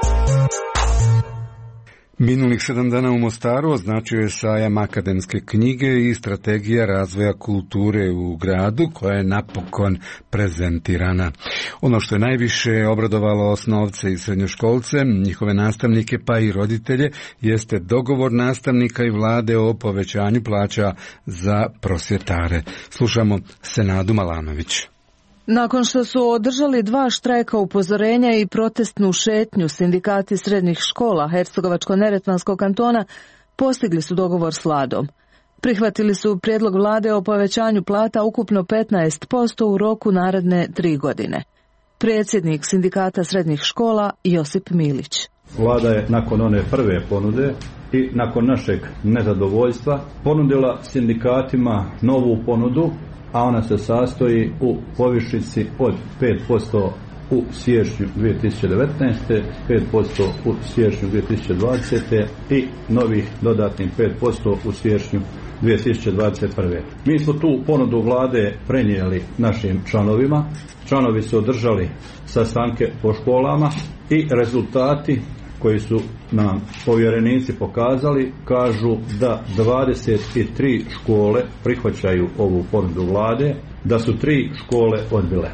Minulih 7 dana u Mostaru označio je sajam akademske knjige i strategija razvoja kulture u gradu koja je napokon prezentirana. Ono što je najviše obradovalo osnovce i srednjoškolce, njihove nastavnike pa i roditelje, jeste dogovor nastavnika i vlade o povećanju plaća za prosvjetare. Slušamo Senadu Malanović. Nakon što su održali 2 štrajka upozorenja i protestnu šetnju, sindikati srednjih škola Hercegovačko-neretvanskog kantona postigli su dogovor s vladom. Prihvatili su prijedlog vlade o povećanju plata ukupno 15% u roku naredne 3 godine. Predsjednik sindikata srednjih škola Josip Milić. Vlada je nakon one prve ponude i nakon našeg nezadovoljstva ponudila sindikatima novu ponudu, a ona se sastoji u povišici od 5% u siječnju 2019. 5% u siječnju 2020. i novih dodatnih 5% u siječnju 2021. Mi smo tu ponudu vlade prenijeli našim članovima. Članovi su održali sastanke po školama i rezultati koji su nam povjerenici pokazali kažu da 23 škole prihvaćaju ovu ponudu vlade, da su 3 škole odbile.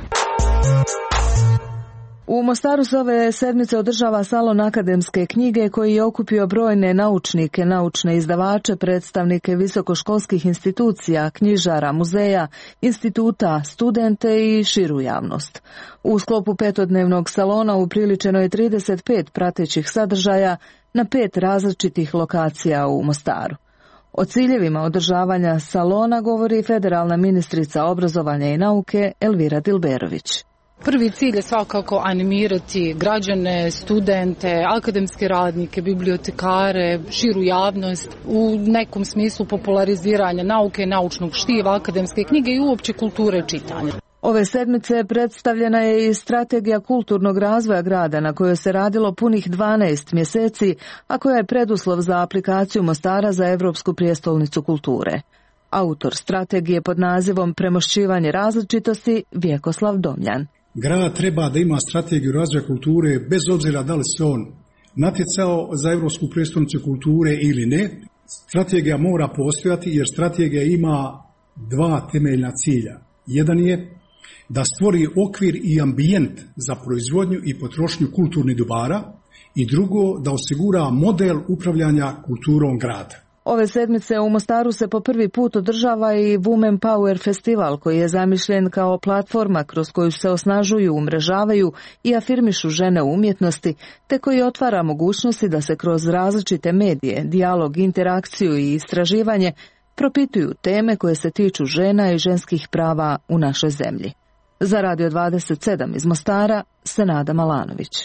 U Mostaru se ove sedmice održava salon akademske knjige koji je okupio brojne naučnike, naučne izdavače, predstavnike visokoškolskih institucija, knjižara, muzeja, instituta, studente i širu javnost. U sklopu 5-dnevnog salona upriličeno je 35 pratećih sadržaja na 5 različitih lokacija u Mostaru. O ciljevima održavanja salona govori federalna ministrica obrazovanja i nauke Elvira Dilberović. Prvi cilj je svakako animirati građane, studente, akademske radnike, bibliotekare, širu javnost u nekom smislu populariziranja nauke, naučnog štiva, akademske knjige i uopće kulture čitanja. Ove sedmice predstavljena je i strategija kulturnog razvoja grada na kojoj se radilo punih 12 mjeseci, a koja je preduslov za aplikaciju Mostara za Europsku prijestolnicu kulture. autor strategije pod nazivom Premošćivanje različitosti Vjekoslav Domljan. Grad treba da ima strategiju razvoja kulture bez obzira da li se on natjecao za Europsku prijestolnicu kulture ili ne. Strategija mora postojati jer strategija ima dva temeljna cilja. Jedan je da stvori okvir i ambijent za proizvodnju i potrošnju kulturnih dobara i drugo da osigura model upravljanja kulturom grada. Ove sedmice u Mostaru se po prvi put održava i Women Power Festival koji je zamišljen kao platforma kroz koju se osnažuju, umrežavaju i afirmišu žene u umjetnosti, te koji otvara mogućnosti da se kroz različite medije, dijalog, interakciju i istraživanje propituju teme koje se tiču žena i ženskih prava u našoj zemlji. Za Radio 27 iz Mostara, Senada Malanović.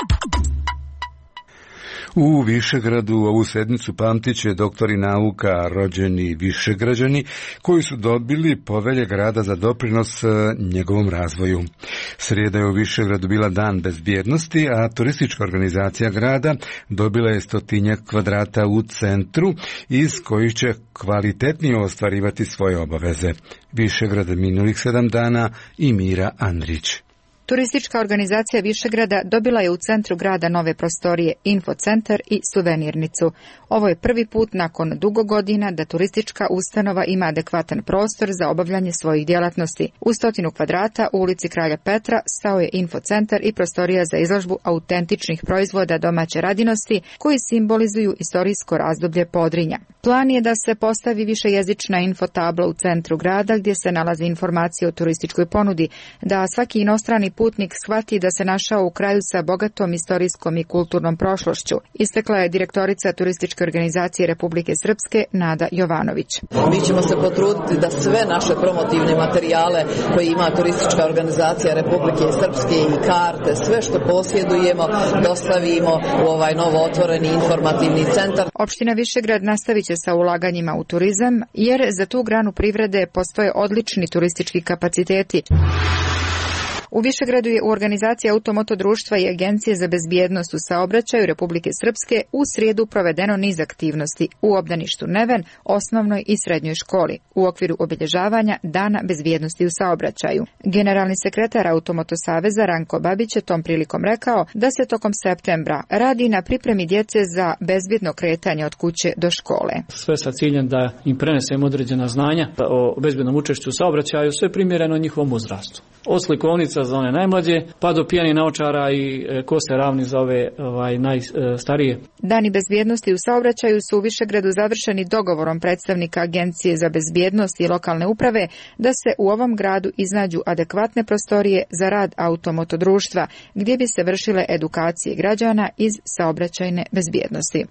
U Višegradu ovu sedmicu pamtit će doktori nauka, rođeni Višegrađani, koji su dobili povelje grada za doprinos njegovom razvoju. Srijeda je u Višegradu bila dan bezbjednosti, a turistička organizacija grada dobila je 100 kvadrata u centru, iz kojih će kvalitetnije ostvarivati svoje obaveze. Višegrad minulih 7 dana i Mira Andrić. Turistička organizacija Višegrada dobila je u centru grada nove prostorije, infocentar i suvenirnicu. Ovo je prvi put nakon dugo godina da turistička ustanova ima adekvatan prostor za obavljanje svojih djelatnosti. U 100 kvadrata u ulici Kralja Petra stao je infocentar i prostorija za izložbu autentičnih proizvoda domaće radinosti koji simbolizuju istorijsko razdoblje Podrinja. Plan je da se postavi višejezična infotabla u centru grada gdje se nalazi informacije o turističkoj ponudi, da svaki inostrani putnik shvati da se našao u kraju sa bogatom istorijskom i kulturnom prošlošću, istakla je direktorica Turističke organizacije Republike Srpske Nada Jovanović. Mi ćemo se potruditi da sve naše promotivne materijale koje ima Turistička organizacija Republike Srpske i karte, sve što posjedujemo, dostavimo u ovaj novo otvoreni informativni centar. Opština Višegrad nastavit će sa ulaganjima u turizam, jer za tu granu privrede postoje odlični turistički kapaciteti. U Višegradu je u organizaciji Automoto društva i Agencije za bezbjednost u saobraćaju Republike Srpske u srijedu provedeno niz aktivnosti u obdaništu Neven, osnovnoj i srednjoj školi, u okviru obilježavanja Dana bezbjednosti u saobraćaju. Generalni sekretar Automoto saveza Ranko Babić je tom prilikom rekao da se tokom septembra radi na pripremi djece za bezbjedno kretanje od kuće do škole. Sve sa ciljem da im prenesemo određena znanja o bezbjednom učešću u saobraćaju, sve primjereno njihovom uzrastu. Od slikovnica za one najmlađe, pa do pijanih naočara i kose ravni za ove najstarije. Dani bezbjednosti u saobraćaju su u Višegradu završeni dogovorom predstavnika Agencije za bezbjednost i lokalne uprave da se u ovom gradu iznađu adekvatne prostorije za rad Automoto društva, gdje bi se vršile edukacije građana iz saobraćajne bezbjednosti.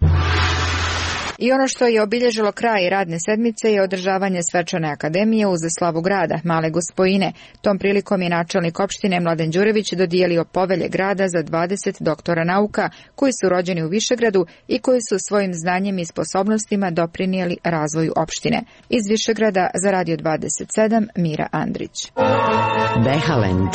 I ono što je obilježilo kraj radne sedmice je održavanje svečane akademije uz slavu grada, Male Gospojine. Tom prilikom je načelnik opštine Mladen Đurević dodijelio povelje grada za 20 doktora nauka koji su rođeni u Višegradu i koji su svojim znanjem i sposobnostima doprinijeli razvoju opštine. Iz Višegrada za Radio 27 Mira Andrić. Behalend.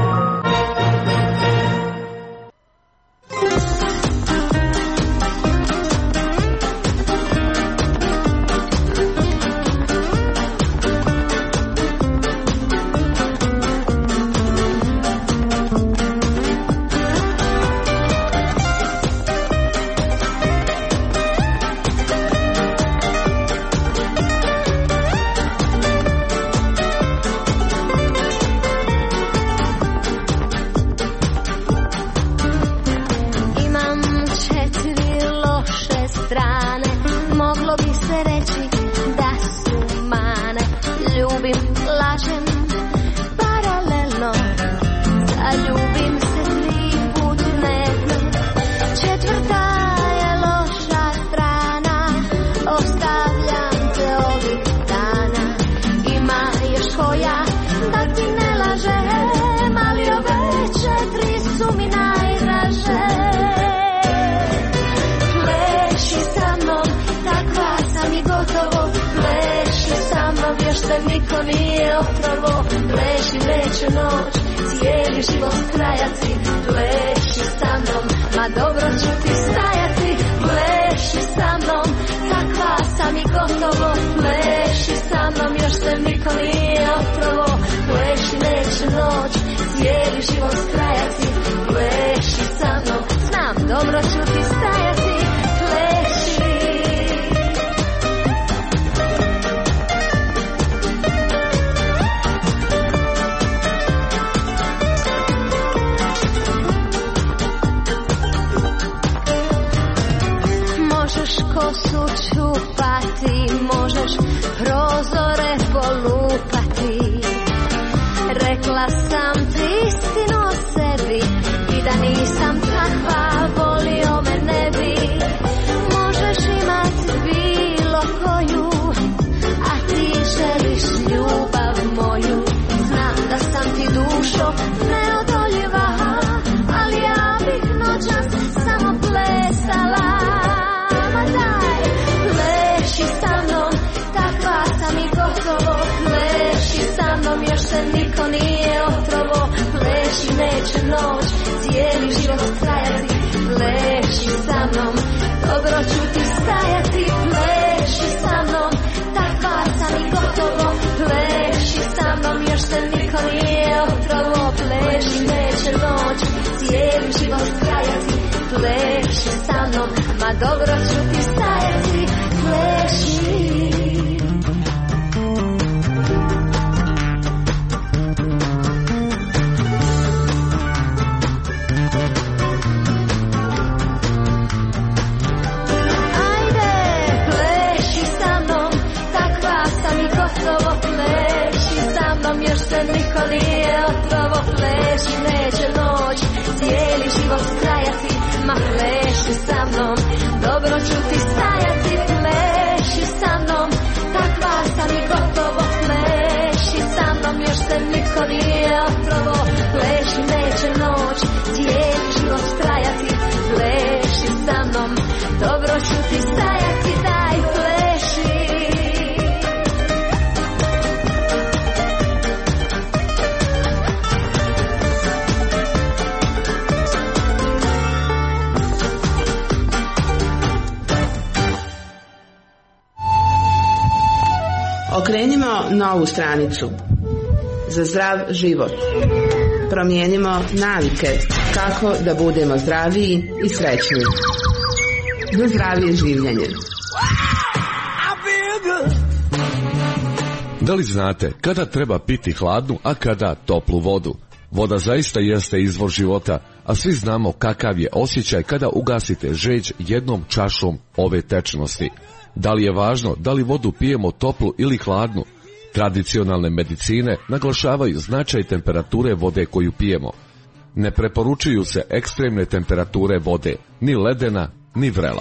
Niko nije otravo, pleši neće noć, cijeli život trajati, pleši sa mnom, ma dobro ću ti stajati, pleši sa mnom, takva sam i gotovo, pleši sa još se niko nije oprovo. Pleši neće noć, cijeli život trajati. Pleši sa mnom, znam, dobro ću ti stajati. Pleši. Možeš kosu čupati, možeš prozore polupati. Rekla sam ti istinu o sebi i da nisam takva, volio me ne bi. Možeš imat bilo koju, a ti želiš ljubav moju. Znam da sam ti dušo neodoljiva, ali ja bih noćas samo plesala. Ma daj, pleši sa mnom, takva sam i gotovo. Pleši sa mnom, još se niko nije otrovo. Pleši neće noć, cijeli život trajati. Pleši sa mnom, dobro ću ti stajati. Pleši sa mnom, takva sam i gotovo. Pleši sa mnom, još se niko nije otrovo. Pleši neće noć, cijeli život trajati. Pleši sa mnom, ma dobro ću ti stajati. Pleši. Još se niko nije otrovo. Pleši neće noć, cijeli život trajati. Ma pleši sa mnom, dobro ću ti stajati. Pleši sa mnom, takva sam i gotovo. Pleši sa mnom, još se niko nije otrovo. Pleši neće noć, cijeli život trajati. Pleši sa mnom, dobro ću ti stajati. Daj pleši. Okrenimo novu stranicu. Za zdrav život. Promijenimo navike kako da budemo zdraviji i srećniji. Za zdravije življenje. Da li znate kada treba piti hladnu, a kada toplu vodu? Voda zaista jeste izvor života, a svi znamo kakav je osjećaj kada ugasite žeđ jednom čašom ove tečnosti. Da li je važno da li vodu pijemo toplu ili hladnu? Tradicionalne medicine naglašavaju značaj temperature vode koju pijemo. Ne preporučuju se ekstremne temperature vode, ni ledena, ni vrela.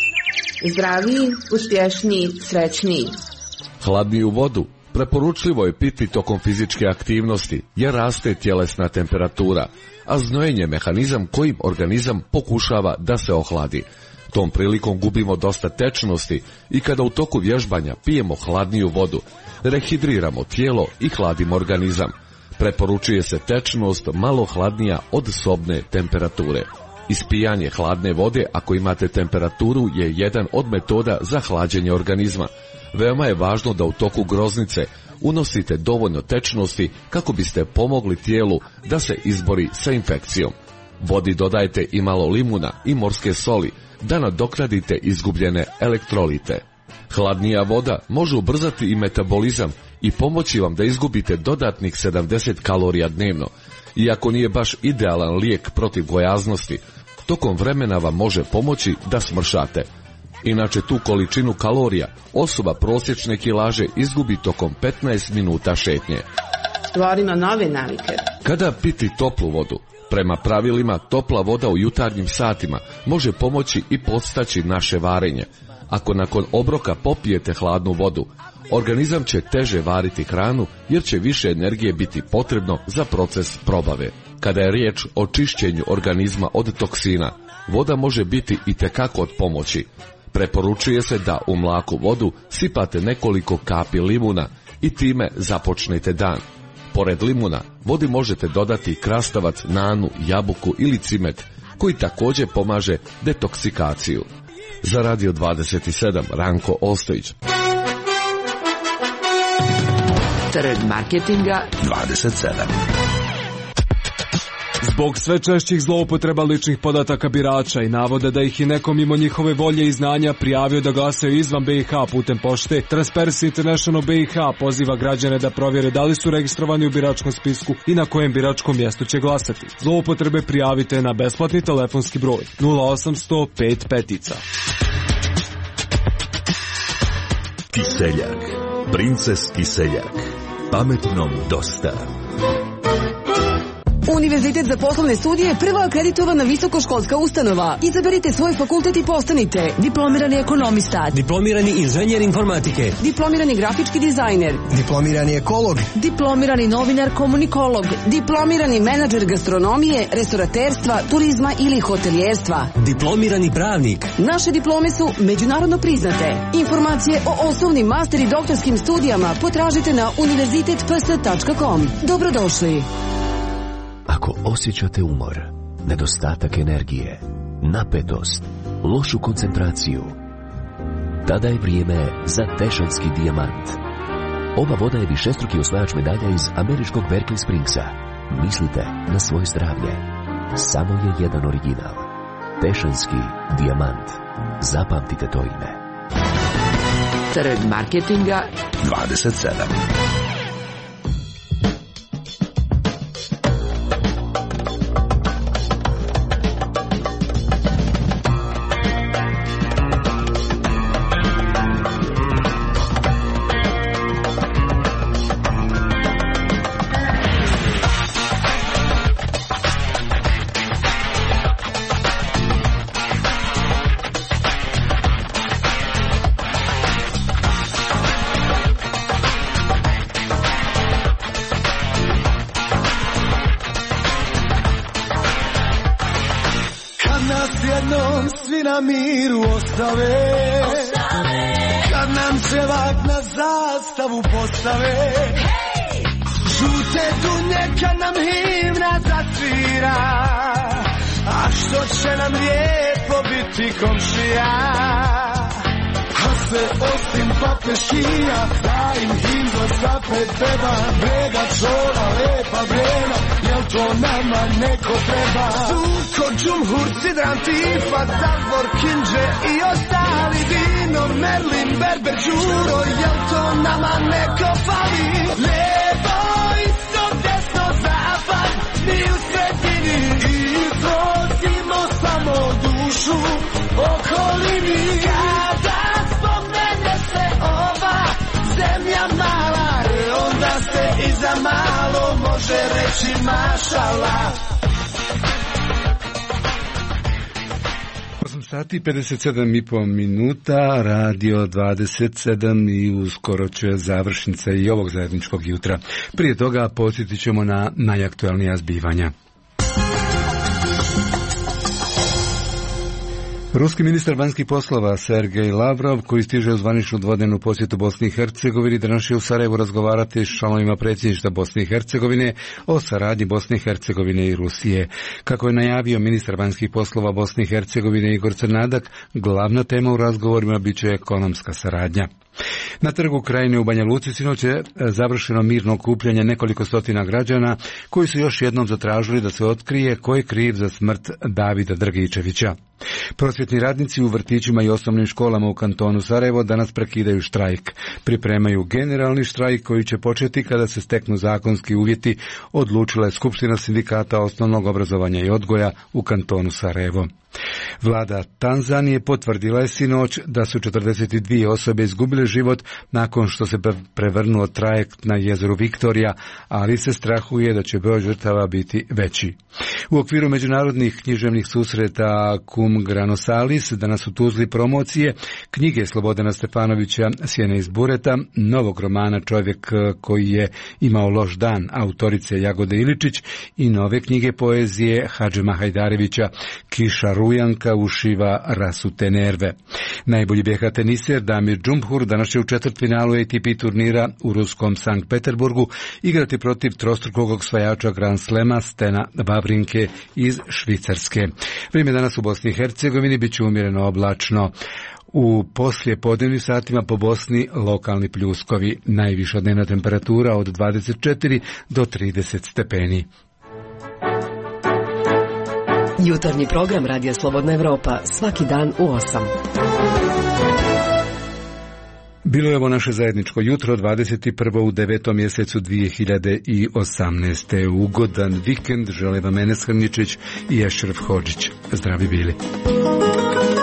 Zdraviji, uspješniji, srećniji. Hladniju vodu preporučljivo je piti tokom fizičke aktivnosti jer raste tjelesna temperatura, a znojenje je mehanizam kojim organizam pokušava da se ohladi. Tom prilikom gubimo dosta tečnosti i kada u toku vježbanja pijemo hladniju vodu, rehidriramo tijelo i hladimo organizam. Preporučuje se tečnost malo hladnija od sobne temperature. Ispijanje hladne vode ako imate temperaturu je jedan od metoda za hlađenje organizma. Veoma je važno da u toku groznice unosite dovoljno tečnosti kako biste pomogli tijelu da se izbori sa infekcijom. Vodi dodajte i malo limuna i morske soli da nadoknadite izgubljene elektrolite. Hladnija voda može ubrzati i metabolizam i pomoći vam da izgubite dodatnih 70 kalorija dnevno. Iako nije baš idealan lijek protiv gojaznosti, tokom vremena vam može pomoći da smršate. Inače tu količinu kalorija osoba prosječne kilaže izgubi tokom 15 minuta šetnje. Stvorimo nove navike. Kada piti toplu vodu? Prema pravilima, topla voda u jutarnjim satima može pomoći i podstaći naše varenje. Ako nakon obroka popijete hladnu vodu, organizam će teže variti hranu jer će više energije biti potrebno za proces probave. Kada je riječ o čišćenju organizma od toksina, voda može biti itekako od pomoći. Preporučuje se da u mlaku vodu sipate nekoliko kapi limuna i time započnete dan. Pored limuna, vodi možete dodati krastavac, nanu, jabuku ili cimet, koji također pomaže detoksikaciju. Za Radio 27, Ranko Ostojić. Trg marketinga 27. Zbog sve češćih zloupotreba ličnih podataka birača i navode da ih i neko mimo njihove volje i znanja prijavio da glasaju izvan BiH putem pošte, Transparency International BiH poziva građane da provjere da li su registrovani u biračkom spisku i na kojem biračkom mjestu će glasati. Zloupotrebe prijavite na besplatni telefonski broj 0800 5 5. Kiseljak. Princes Kiseljak. Pametnom dosta. Univerzitet za poslovne studije je prva akreditovana visokoškolska ustanova. Izaberite svoj fakultet i postanite diplomirani ekonomista, diplomirani inženjer informatike, diplomirani grafički dizajner, diplomirani ekolog, diplomirani novinar komunikolog, diplomirani menadžer gastronomije, restoraterstva, turizma ili hotelijerstva, diplomirani pravnik. Naše diplome su međunarodno priznate. Informacije o osnovnim, master i doktorskim studijama potražite na univerzitetps.com. Dobrodošli. Ako osjećate umor, nedostatak energije, napetost, lošu koncentraciju, tada je vrijeme za Tešanski dijamant. Ova voda je višestruki osvajač medalja iz američkog Berkeley Springsa. Mislite na svoje zdravlje. Samo je jedan original. Tešanski dijamant. Zapamtite to ime. Trg marketinga 27. Miru ostave, kad nam čevak na zastavu postave, žute dunje kad nam himna zatvira, a što će nam lijepo biti komšija, a sve osim papeškija, da im himno zapet treba, brega čola, lepa vrena, jel to nama neko treba? Suko, džumhur, sidranti, Davor, Kinđe i ostali, Dino, Merlin, Berber, Đuro, jel to nama neko fali? Lijevo, isto, desno, zapad, mi u sredini, izvozimo samo dušu okolini. Kada spomene se ova zemlja mala, onda se i za malo može reći mašala. 8 sati 57,5 minuta, radio 27 i uskoro će završnica i ovog zajedničkog jutra. Prije toga podsjetit ćemo na najaktualnija zbivanja. Ruski ministar vanjskih poslova Sergej Lavrov, koji stiže u zvaničnu dvodnevnu posjetu Bosni i Hercegovini, danas je u Sarajevu razgovarati s članovima predsjedništva Bosne i Hercegovine o saradnji Bosne i Hercegovine i Rusije. Kako je najavio ministar vanjskih poslova Bosne i Hercegovine Igor Crnadak, glavna tema u razgovorima bit će ekonomska saradnja. Na trgu Krajine u Banja Luci sinoć je završeno mirno okupljanje nekoliko stotina građana koji su još jednom zatražili da se otkrije ko je kriv za smrt Davida Drgičevića. Prosvjetni radnici u vrtićima i osnovnim školama u kantonu Sarajevo danas prekidaju štrajk. Pripremaju generalni štrajk koji će početi kada se steknu zakonski uvjeti, odlučila je Skupština sindikata osnovnog obrazovanja i odgoja u kantonu Sarajevo. Vlada Tanzanije potvrdila je sinoć da su 42 osobe izgubile život nakon što se prevrnuo trajekt na jezeru Viktorija, ali se strahuje da će broj žrtava biti veći. U okviru međunarodnih književnih susreta Cum Grano Salis danas u Tuzli promocije knjige Slobodana Stefanovića Sjene iz bureta, novog romana Čovjek koji je imao loš dan autorice Jagode Iličić i nove knjige poezije Hadžema Hajdarevića Kiša Rujanka ušiva rasute nerve. Najbolji BH teniser Damir Džumhur danas će u četvrtfinalu ATP turnira u ruskom Sankt Peterburgu igrati protiv trostrukog osvajača Grand Slema Stena Wawrinke iz Švicarske. Vrijeme danas u Bosni i Hercegovini bit će umjereno oblačno. U poslijepodnevnim satima po Bosni lokalni pljuskovi, najviša dnevna temperatura od 24 do 30 stepeni. Jutarnji program Radija Slobodna Evropa, svaki dan u 8. Bilo je ovo naše zajedničko jutro, 21. u 9. mjesecu 2018. Ugodan vikend, žele vam Enes Hrničić i Ešref Hodžić. Zdravi bili.